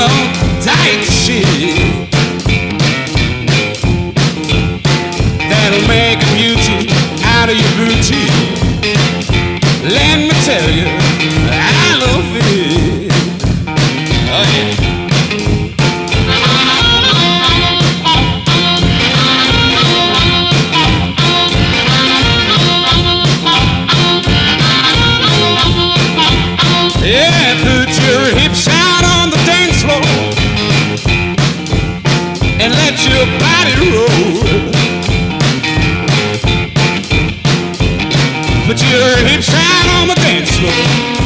tight shit that'll make a beauty out of your booty. Let me tell you, I love it. Oh yeah. Yeah, put your hips out on the dance floor and let your body roll. Put your hips out on the dance floor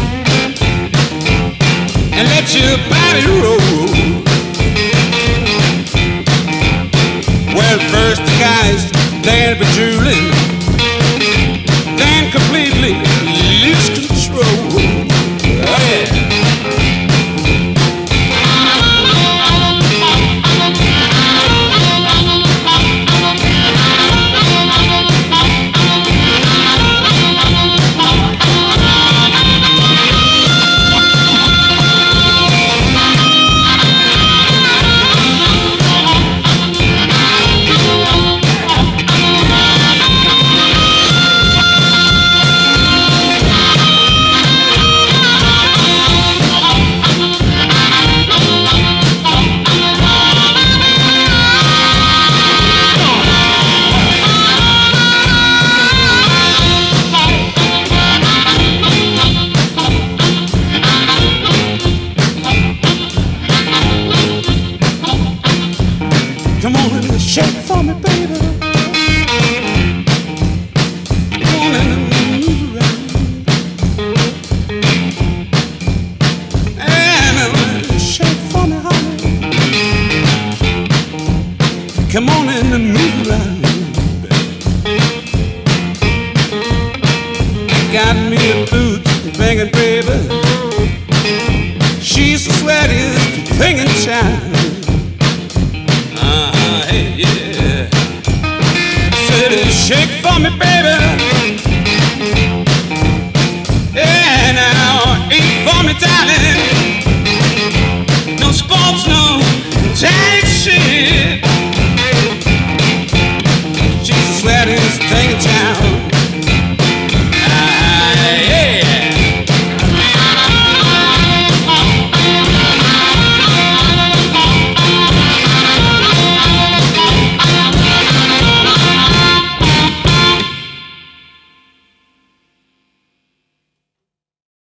and let your body roll. Well, first the guys, they'll be drooling, then completely lose control. Oh yeah. Come on and shake for me, baby. Come on and move around. And shake for me, honey. Come on and move around. Got me a boot banging, baby. She's the sweatiest thing in town. Hey, yeah. Said, shake for me, baby. Yeah, now, eat for me, darling. No sports, no tight shit. She's the sweatiest